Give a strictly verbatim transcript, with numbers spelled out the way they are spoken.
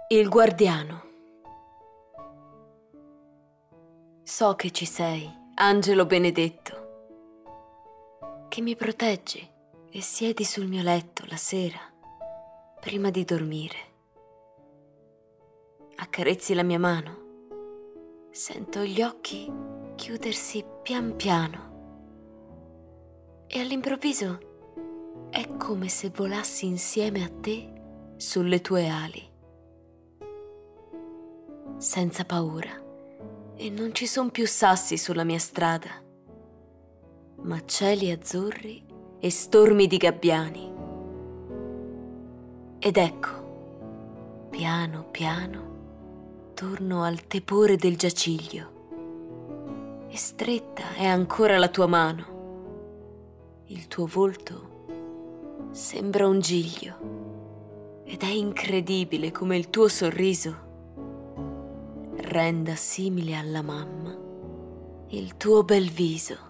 Il guardiano. So che ci sei, angelo benedetto, che mi proteggi e siedi sul mio letto la sera, prima di dormire. Accarezzi la mia mano, sento gli occhi chiudersi pian piano e all'improvviso è come se volassi insieme a te sulle tue ali. Senza paura, e non ci son più sassi sulla mia strada, ma cieli azzurri e stormi di gabbiani. Ed ecco, piano piano, torno al tepore del giaciglio, e stretta è ancora la tua mano. Il tuo volto sembra un giglio, ed è incredibile come il tuo sorriso renda simile alla mamma il tuo bel viso.